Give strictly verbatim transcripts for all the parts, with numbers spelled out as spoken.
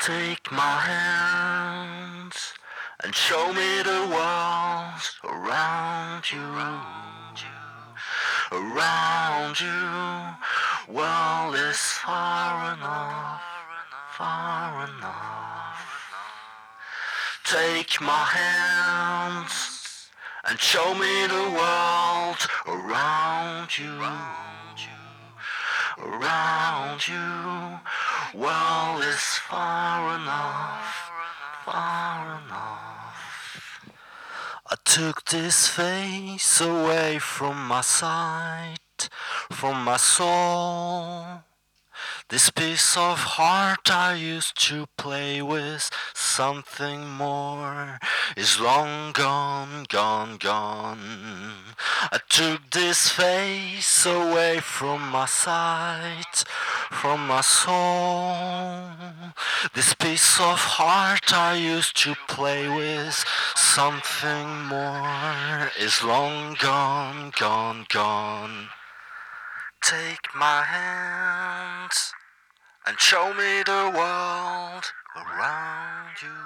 Take my hands and show me the world around you. Around you, world is far enough, far enough. Take my hands and show me the world around you. Around you, world is far enough, far enough. I took this face away from my sight, from my soul. This piece of heart I used to play with, something more is long gone, gone, gone. I took this face away from my sight, from my soul. This piece of heart I used to play with, something more is long gone, gone, gone. Take my hands and show me the world around you.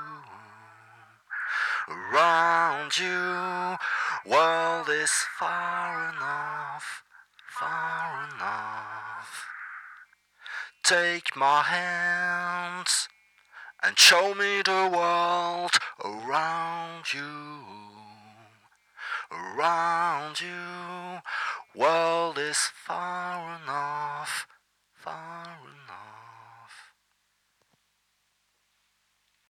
Around you, world is far enough, far enough. Take my hands and show me the world around you. Around you, world is far enough, far